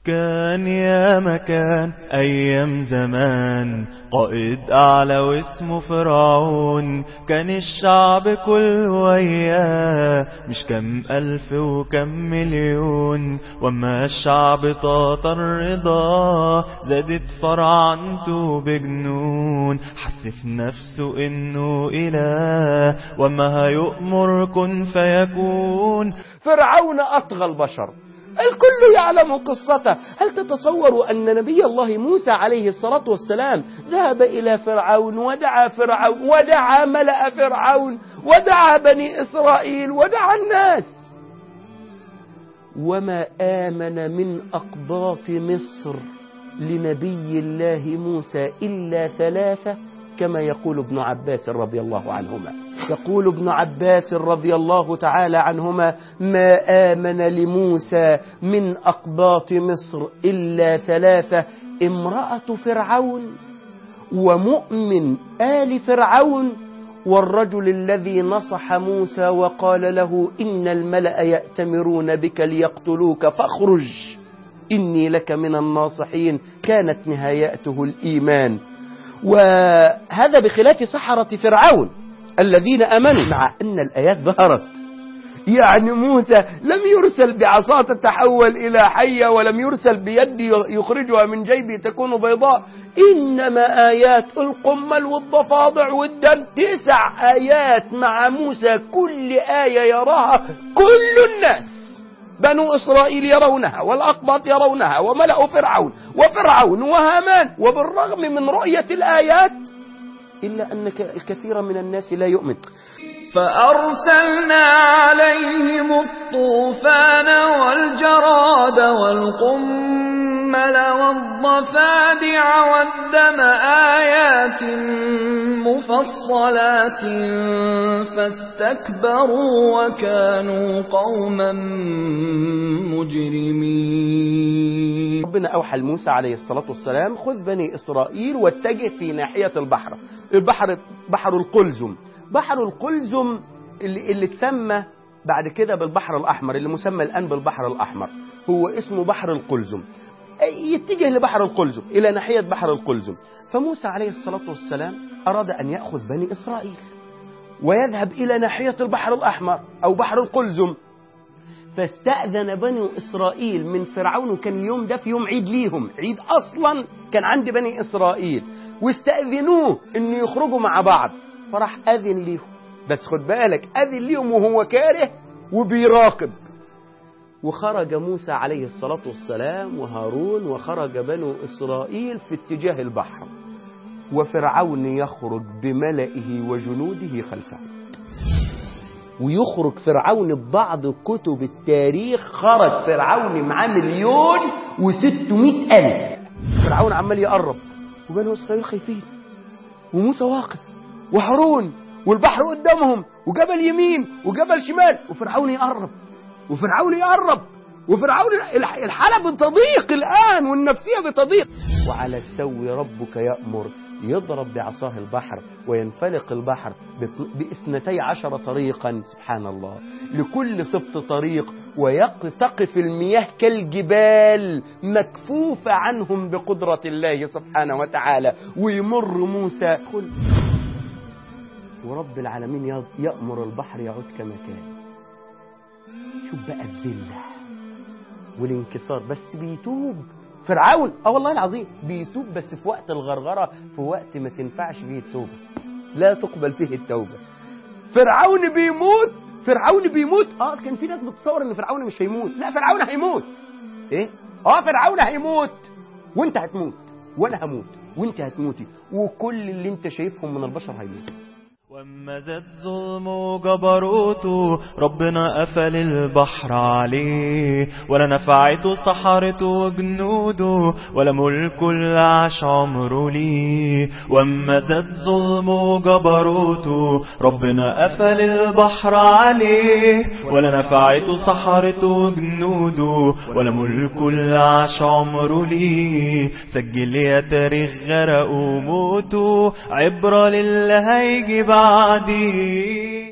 كان يا مكان أيام زمان قائد أعلى واسمه فرعون، كان الشعب كل وياه مش كم ألف وكم مليون. وما الشعب طاط الرضا زادت فرعنته بجنون، حس في نفسه إنه إله وما هيؤمر كن فيكون. فرعون أطغى البشر، الكل يعلم قصته. هل تتصوروا أن نبي الله موسى عليه الصلاة والسلام ذهب إلى فرعون ودعا ملأ فرعون ودعا بني إسرائيل ودعا الناس، وما آمن من أقباط مصر لنبي الله موسى إلا 3 كما يقول ابن عباس رضي الله عنهما. يقول ابن عباس رضي الله تعالى عنهما: ما آمن لموسى من أقباط مصر إلا 3: امرأة فرعون، ومؤمن آل فرعون، والرجل الذي نصح موسى وقال له: إن الملأ يأتمرون بك ليقتلوك فاخرج إني لك من الناصحين. كانت نهايته الإيمان. وهذا بخلاف سحرة فرعون الذين أمنوا، مع أن الآيات ظهرت. يعني موسى لم يرسل بعصا تتحول إلى حية، ولم يرسل بيد يخرجها من جيبه تكون بيضاء، إنما آيات القمل والضفادع والدم. 9 آيات مع موسى، كل آية يراها كل الناس. بنو إسرائيل يرونها، والأقباط يرونها، وملأ فرعون وهامان. وبالرغم من رؤية الآيات إلا أن الكثير من الناس لا يؤمن. فأرسلنا عليهم الطوفان والجراد والقمل والضفادع والدم آيات مفصلات فاستكبروا وكانوا قوما مجرمين. ربنا أوحى لموسى عليه الصلاة والسلام: خذ بني إسرائيل واتجه في ناحية البحر بحر القلزم. بحر القلزم اللي تسمى بعد كده بالبحر الأحمر، اللي مسمى الآن بالبحر الأحمر، هو اسمه بحر القلزم. يتجه لبحر القلزم، إلى ناحية بحر القلزم. فموسى عليه الصلاة والسلام أراد أن يأخذ بني إسرائيل ويذهب إلى ناحية البحر الأحمر أو بحر القلزم. فاستأذن بني إسرائيل من فرعون، وكان اليوم ده في يوم عيد ليهم، عيد أصلا كان عند بني إسرائيل، واستأذنوه أن يخرجوا مع بعض. فراح أذن ليهم، بس خد بالك أذن ليهم وهو كاره وبيراقب. وخرج موسى عليه الصلاة والسلام وهارون، وخرج بنو إسرائيل في اتجاه البحر، وفرعون يخرج بملئه وجنوده خلفه. ويخرج فرعون ببعض كتب التاريخ، خرج فرعون معاه 1,600,000. فرعون عمال يقرب، وبنو إسرائيل خايفين، وموسى واقف، وهارون، والبحر قدامهم، وجبل يمين وجبل شمال، وفرعون يقرب وفرعون الحالة بتضيق الآن، والنفسية بتضيق. وعلى السوي ربك يأمر، يضرب بعصاه البحر وينفلق البحر ب12 طريقا، سبحان الله، لكل سبط طريق، ويقتقف المياه كالجبال مكفوفة عنهم بقدرة الله سبحانه وتعالى. ويمر موسى، ورب العالمين يأمر البحر يعود كما كان. شوف بقى الذلة والانكسار، بس بيتوب فرعون. والله العظيم بيتوب، بس في وقت الغرغرة، في وقت ما تنفعش فيه التوبة، لا تقبل فيه التوبة. فرعون بيموت. كان في ناس بتصور ان فرعون مش هيموت. لا، فرعون هيموت. فرعون هيموت، وانت هتموت، وانا هموت، وانت هتموتي، وكل اللي انت شايفهم من البشر هيموت. وأما زاد ظلمه وجبروته ربنا قفل البحر عليه، ولا نفعته سحرته وجنوده، ولا ملكه اللي عاش عمره ليه. وأما زاد ظلمه وجبروته ربنا قفل البحر عليه، ولا نفعته سحرته وجنوده، ولا ملكه اللي عاش عمره ليه. سجل يا تاريخ غرق وموته، عبرة للي هيجي بعدي.